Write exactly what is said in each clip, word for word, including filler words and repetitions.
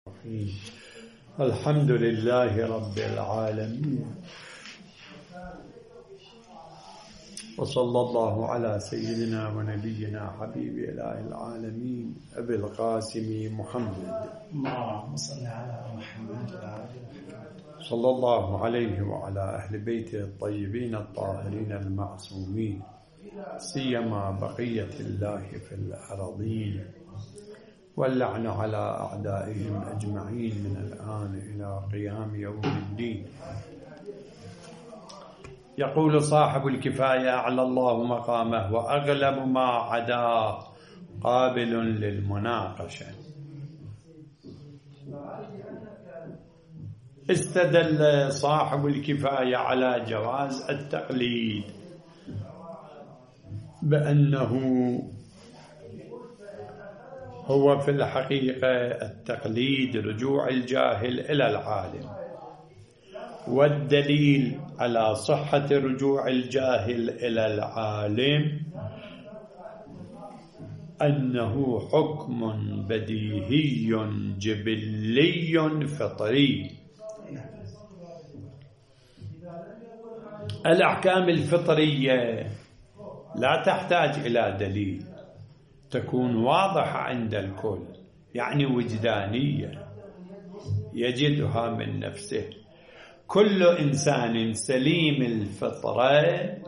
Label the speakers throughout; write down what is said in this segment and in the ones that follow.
Speaker 1: الحمد لله رب العالمين، وصلى الله على سيدنا ونبينا حبيب إله العالمين أبي القاسم محمد
Speaker 2: اللهم صل على محمد
Speaker 1: صلى الله عليه وعلى أهل بيته الطيبين الطاهرين المعصومين، سيما بقية الله في الأرضين، واللعن على أعدائهم أجمعين من الآن إلى قيام يوم الدين. يقول صاحب الكفاية أعلى الله مقامه وأغلب ما عدا قابل للمناقشة. استدل صاحب الكفاية على جواز التقليد بأنه هو في الحقيقة التقليد رجوع الجاهل إلى العالم، والدليل على صحة رجوع الجاهل إلى العالم أنه حكم بديهي جبلي فطري. الأحكام الفطرية لا تحتاج إلى دليل، تكون واضحة عند الكل، يعني وجدانية يجدها من نفسه. كل إنسان سليم الفطرة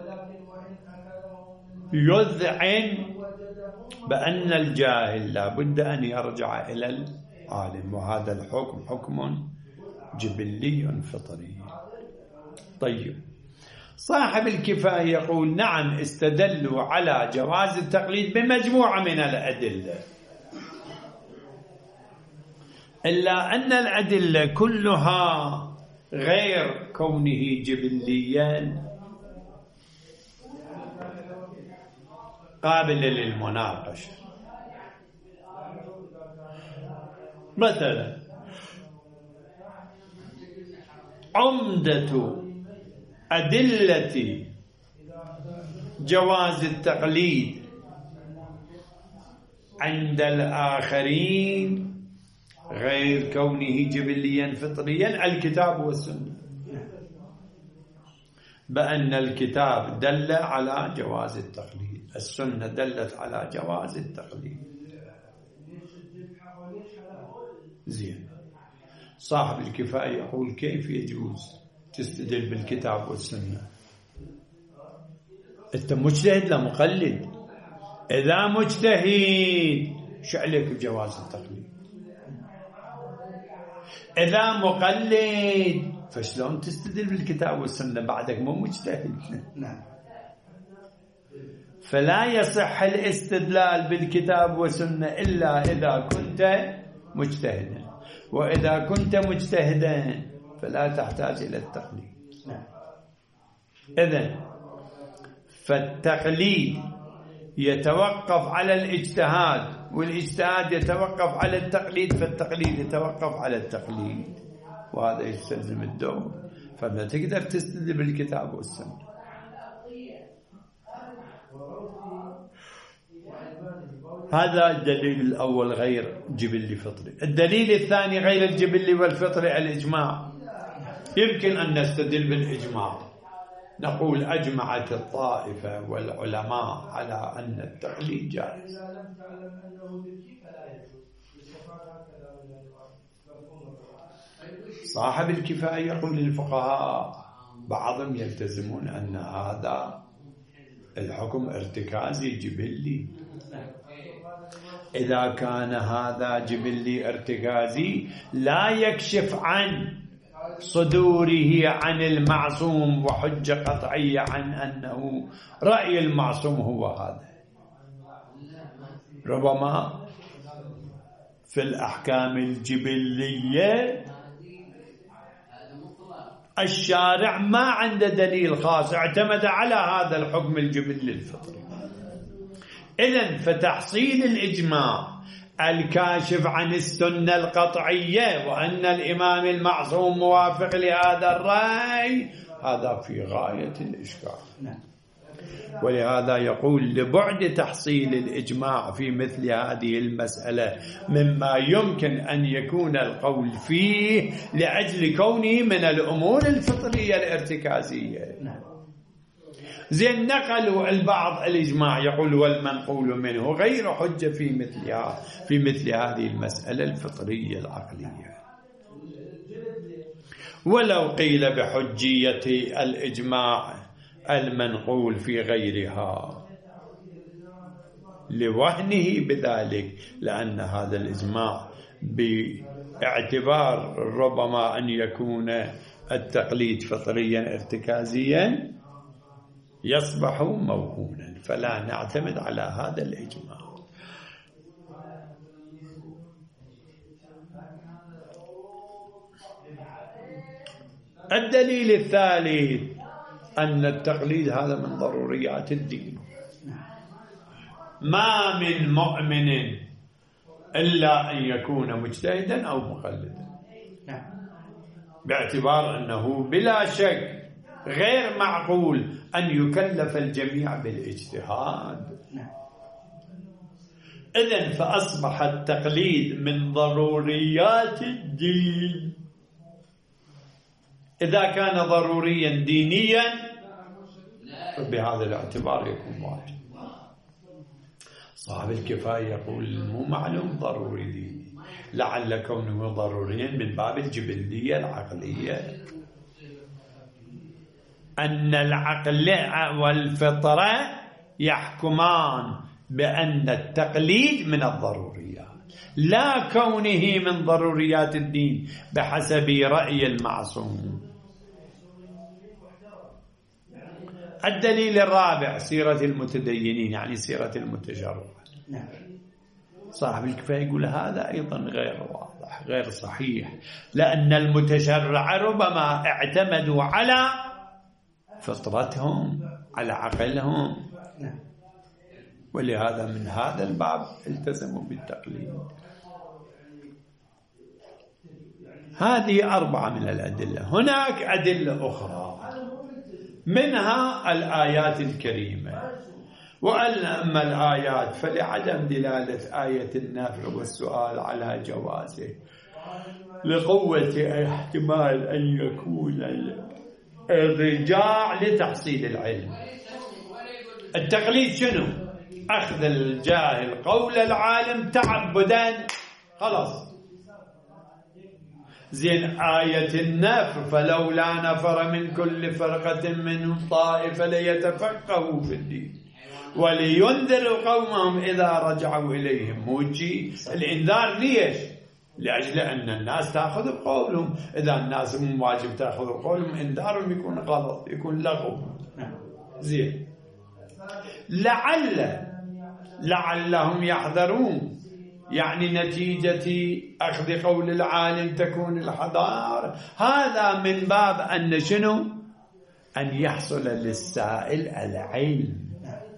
Speaker 1: يذعن بأن الجاهل لا بد أن يرجع إلى العالم، وهذا الحكم حكم جبلي فطري. طيب، صاحب الكفاية يقول نعم استدلوا على جواز التقليد بمجموعة من الأدلة، إلا أن الأدلة كلها غير كونه جبليا قابل للمناقشة. مثلا عمدة أدلة جواز التقليد عند الآخرين غير كونه جبليا فطريا الكتاب والسنة، بأن الكتاب دل على جواز التقليد، السنة دلت على جواز التقليد. زين، صاحب الكفاية يقول كيف يجوز تستدل بالكتاب والسنة؟ أنت مجتهد لا مقلد، إذا مجتهد شو عليك بجواز التقليد؟ إذا مقلد فشلون تستدل بالكتاب والسنة بعدك مو مجتهد؟
Speaker 2: نعم.
Speaker 1: فلا يصح الاستدلال بالكتاب والسنة إلا إذا كنت مجتهدا، وإذا كنت مجتهدا فلا تحتاج إلى التقليد.
Speaker 2: نعم.
Speaker 1: إذن فالتقليد يتوقف على الاجتهاد، والاجتهاد يتوقف على التقليد، فالتقليد يتوقف على التقليد، وهذا يستلزم الدور. فما تقدر تستدل بالكتاب والسنة. هذا الدليل الأول غير جبلي فطري. الدليل الثاني غير الجبلي والفطري الإجماع. يمكن أن نستدل بالإجماع، نقول أجمعت الطائفة والعلماء على أن التقليد جائز. صاحب الكفاية يقول الفقهاء بعضهم يلتزمون أن هذا الحكم ارتكازي جبلي. إذا كان هذا جبلي ارتكازي لا يكشف عن صدوره عن المعصوم وحجة قطعية عن أنه رأي المعصوم هو هذا. ربما في الأحكام الجبلية الشارع ما عنده دليل خاص، اعتمد على هذا الحكم الجبلي الفطري. إذن فتحصيل الإجماع الكاشف عن السنة القطعية وأن الإمام المعصوم موافق لهذا الرأي، هذا في غاية الإشكال. ولهذا يقول لبعد تحصيل الإجماع في مثل هذه المسألة مما يمكن أن يكون القول فيه لأجل كونه من الأمور الفطرية الارتكازية. زين نقلوا البعض الإجماع يقول والمنقول منه غير حجة في مثلها في مثل هذه المسألة الفطرية العقلية. ولو قيل بحجية الإجماع المنقول في غيرها لوهنه بذلك، لأن هذا الإجماع باعتبار ربما أن يكون التقليد فطريا ارتكازيا يصبح موهونا، فلا نعتمد على هذا الإجماع. الدليل الثالث أن التقليد هذا من ضروريات الدين. ما من مؤمن إلا أن يكون مجتهدا أو مقلدا، باعتبار أنه بلا شك غير معقول أن يكلف الجميع بالاجتهاد. إذن فأصبح التقليد من ضروريات الدين. إذا كان ضروريا دينيا فبهذا الاعتبار يكون واجب. صاحب الكفاية يقول مو معلوم ضروري ديني، لعل كونه ضروريا من باب الجبلية العقلية، أن العقل والفطرة يحكمان بأن التقليد من الضروريات، لا كونه من ضروريات الدين بحسب رأي المعصوم. الدليل الرابع سيرة المتدينين، يعني سيرة المتشرع. صاحب الكفاية يقول هذا أيضا غير واضح غير صحيح، لأن المتشرع ربما اعتمدوا على فطرتهم على عقلهم، ولهذا من هذا الباب التزموا بالتقليد. هذه أربعة من الأدلة. هناك أدلة أخرى منها الآيات الكريمة، وأما الآيات فلعدم دلالة آية النفي والسؤال على جوازه لقوة احتمال أن يكون الرجاع لتحصيل العلم. التقليد شنو؟ أخذ الجاهل قول العالم تعبدا، خلاص. زين آية النفر فلولا نفر من كل فرقة منهم طائفة ليتفقهوا في الدين ولينذروا قومهم إذا رجعوا إليهم. موجي الإنذار ليش؟ لأجل أن الناس تأخذ بقولهم، إذا الناس مو واجب تأخذ بقولهم إنذارهم يكون غلط، يكون لغو. زين لعل لعلهم يحذرون، يعني نتيجة أخذ قول العالم تكون الحضارة. هذا من باب أن شنو؟ أن يحصل للسائل العلم.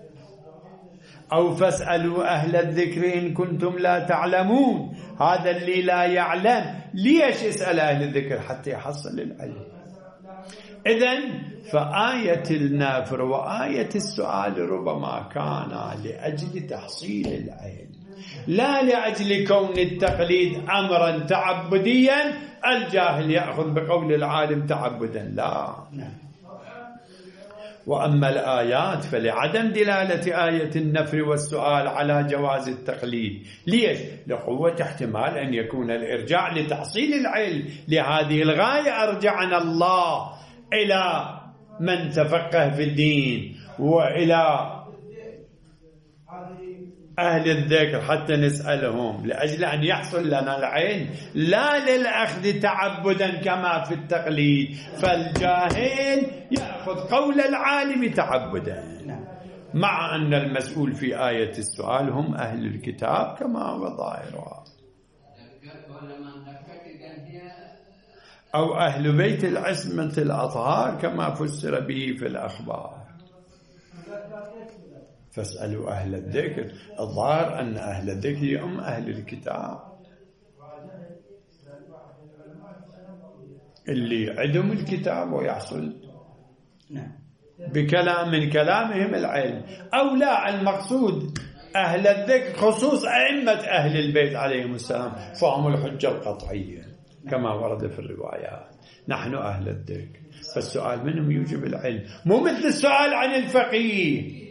Speaker 1: أو فاسألوا أهل الذكر إن كنتم لا تعلمون، هذا اللي لا يعلم ليش يسأل أهل الذكر؟ حتى يحصل العلم. إذن فآية النافر وآية السؤال ربما كانا لأجل تحصيل العلم، لا لأجل كون التقليد أمرا تعبديا الجاهل يأخذ بقول العالم تعبدا، لا. وأما الآيات فلعدم دلالة آية النفر والسؤال على جواز التقليد. ليش؟ لقوة احتمال أن يكون الإرجاع لتحصيل العلم. لهذه الغاية أرجعنا الله إلى من تفقه في الدين وإلى أهل الذكر حتى نسألهم، لأجل أن يحصل لنا العلم، لا للأخذ تعبدا كما في التقليد. فالجاهل يأخذ قول العالم تعبدا، مع أن المسؤول في آية السؤال هم أهل الكتاب كما هو ظاهرها، أو أهل بيت العصمة الأطهار كما فسر به في الأخبار. فاسألوا أهل الذكر، الظاهر أن أهل الذكر هم أهل الكتاب اللي عندهم الكتاب ويحصل بكلام من كلامهم العلم، أو لا المقصود أهل الذكر خصوص أئمة أهل البيت عليهم السلام فهم الحجة القطعية كما ورد في الروايات. نحن أهل الذكر، فالسؤال منهم يوجب العلم، مو مثل السؤال عن الفقيه.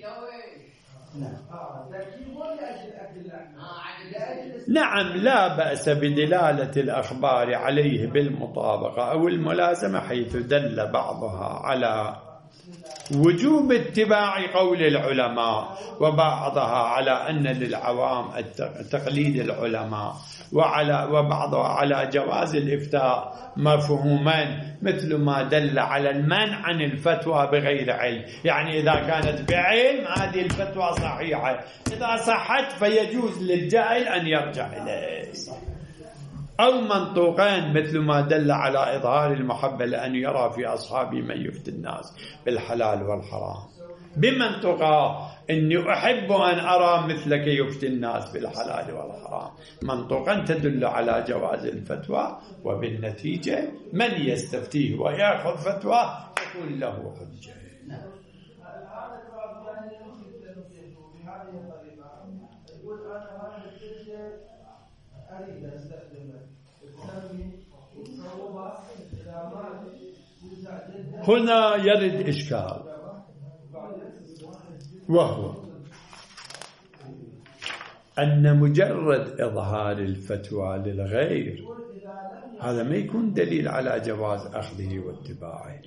Speaker 1: نعم لا بأس بدلالة الأخبار عليه بالمطابقة أو الملازمة حيث دل بعضها على وجوب اتباع قول العلماء وبعضها على أن للعوام تقليد العلماء، وعلى وبعضها على جواز الإفتاء مفهوما، مثل ما دل على المنع عن الفتوى بغير علم. يعني إذا كانت بعلم هذه الفتوى صحيحة، إذا صحت فيجوز للجاهل أن يرجع إليه. أو منطوقان مثل ما دل على إظهار المحبة لأن يرى في أصحابه من يفتي الناس بالحلال والحرام، بمنطقة إني أحب أن أرى مثلك يفتي الناس بالحلال والحرام، منطقا تدل على جواز الفتوى، وبالنتيجة من يستفتيه ويأخذ فتوى يكون له حجة. هنا يرد إشكال، وهو أن مجرد إظهار الفتوى للغير هذا ما يكون دليل على جواز أخذه واتباعه،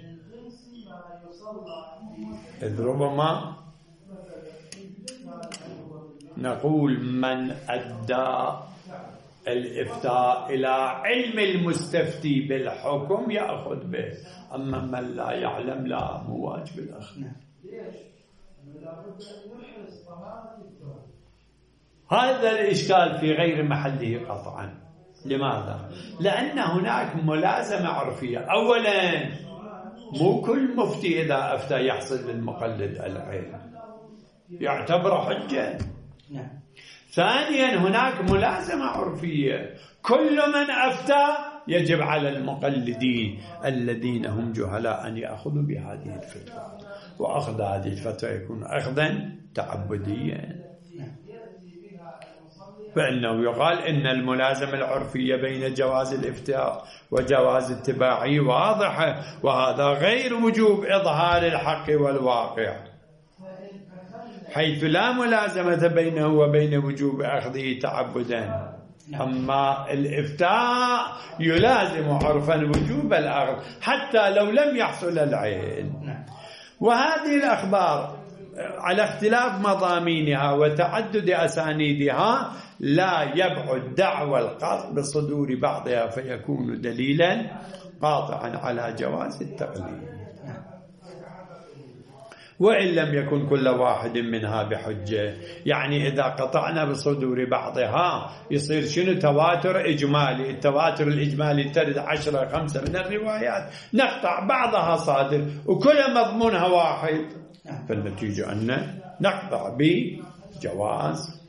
Speaker 1: إذ ربما نقول من أدى الإفتاء إلى علم المستفتي بالحكم يأخذ به، أما من لا يعلم لا، مو واجب الأخذ. هذا الإشكال في غير محله قطعا. لماذا؟ لأن هناك ملازمة عرفية. أولا مو كل مفتي إذا أفتى يحصل للمقلد العلم، يعتبر حجة. ثانيا هناك ملازمة عرفية، كل من أفتى يجب على المقلدين الذين هم جهلاء أن يأخذوا بهذه الفتوى، وأخذ هذه الفتوى يكون أخذا تعبديا. فإنه يقال إن الملازمة العرفية بين جواز الإفتاء وجواز اتباعه واضحة، وهذا غير وجوب إظهار الحق والواقع، حيث لا ملازمة بينه وبين وجوب أخذه تعبدا. أما الإفتاء يلازم عرفا وجوب الأخذ حتى لو لم يحصل العين. وهذه الأخبار على اختلاف مضامينها وتعدد أسانيدها لا يبعد دعوى القطع بصدور بعضها فيكون دليلا قاطعا على جواز التقليد، وإن لم يكن كل واحد منها بحجة. يعني إذا قطعنا بصدور بعضها يصير شنو؟ تواتر إجمالي. التواتر الإجمالي ترد عشرة خمسة من الروايات، نقطع بعضها صادر وكل مضمونها واحد، فالنتيجة أن نقطع بجواز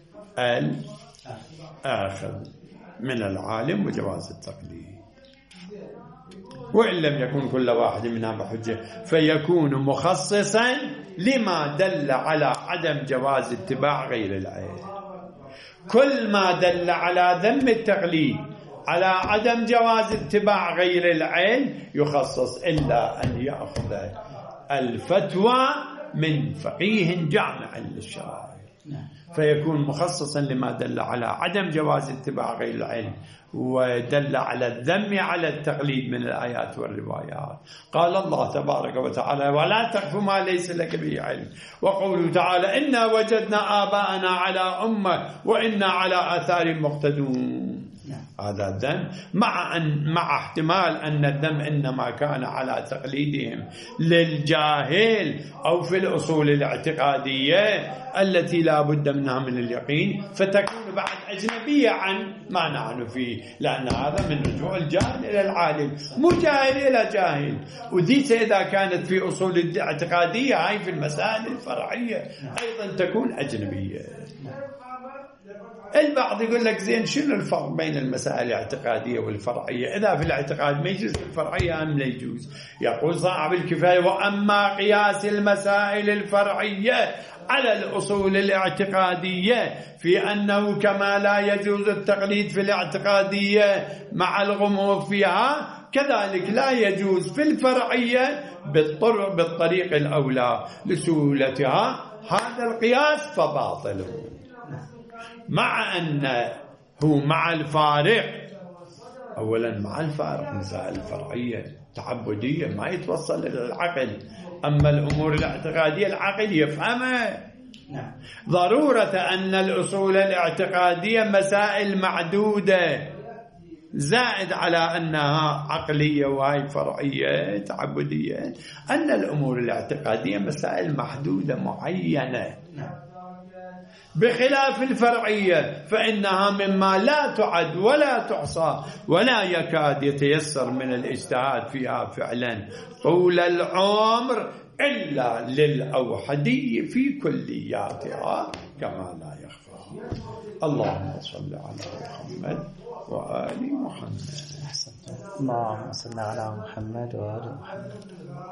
Speaker 1: الآخذ من العالم وجواز التقليد. وإن لم يكن كل واحد منها بحجة فيكون مخصصا لما دل على عدم جواز اتباع غير العين. كل ما دل على ذم التقليد على عدم جواز اتباع غير العين يخصص إلا أن يأخذ الفتوى من فقيه جامع للشرائع، فيكون مخصصا لما دل على عدم جواز اتباع غير العلم ودل على الذم على التقليد من الآيات والروايات. قال الله تبارك وتعالى: ولا تقف ما ليس لك به علم. وقوله تعالى: إنا وجدنا آباءنا على أمة وإنا على آثار مقتدون. هذا الذم مع أن مع احتمال أن الذم إنما كان على تقليدهم للجاهل أو في الأصول الاعتقادية التي لا بد منها من اليقين، فتكون بعد أجنبية عن ما نحن فيه، لأن هذا من رجوع الجاهل إلى العالم، مو جاهل إلى جاهل. وديت إذا كانت في أصول الاعتقادية هاي في المسائل الفرعية أيضا تكون أجنبية. البعض يقول لك زين شنو الفرق بين المسائل الاعتقادية والفرعية؟ إذا في الاعتقاد ما يجوز الفرعية أم لا يجوز؟ يقول صاحب الكفاية: وأما قياس المسائل الفرعية على الأصول الاعتقادية في أنه كما لا يجوز التقليد في الاعتقادية مع الغموض فيها، كذلك لا يجوز في الفرعية بالطرق بالطريق الأولى لسهولتها، هذا القياس فباطل. مع أنه مع الفارق، أولا مع الفارق مسائل الفرعية تعبدية ما يتوصل إلى العقل، أما الأمور الاعتقادية العقل يفهمها. ضرورة أن الأصول الاعتقادية مسائل معدودة، زائد على أنها عقلية وهي فرعية تعبدية، أن الأمور الاعتقادية مسائل محدودة معينة، بخلاف الفرعية فإنها مما لا تعد ولا تحصى ولا يكاد يتيسر من الاجتهاد فيها فعلا طول العمر إلا للأوحدي في كلياتها كما لا يخفى. اللهم صل على محمد وآل محمد.
Speaker 2: اللهم صل على محمد وآل محمد.